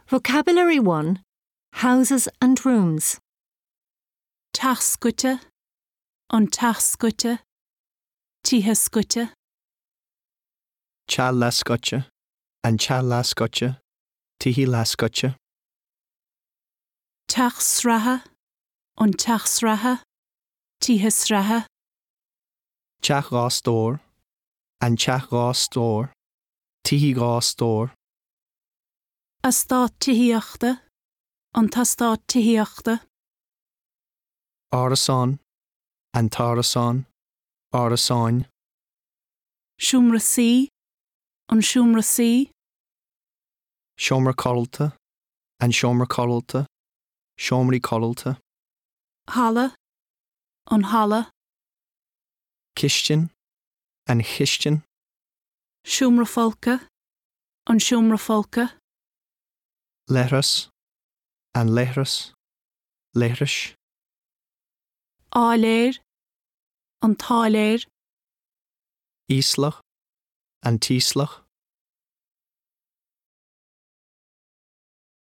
Vocabulary 1. Houses and rooms. Tascute, an tascute, tihascute, Cha lascotcha, and cha lascotcha, tihi lascotcha. taxraha, an taxraha, tihasraha, Cha rastor, and cha rastor, tihi rastor. astát tihiachta, an tastát tihiachta, Arasan, and tarasan, arasan. shumrasi, an shumrasi, Shomer coddleta, and shomer coddleta, shomri coddleta. hala, an hala, Kishtin, and chishtin. shumrafolka, an shumrafolka, Letras, and letras, letrish. áléir, an táléir, Islach, and tislach.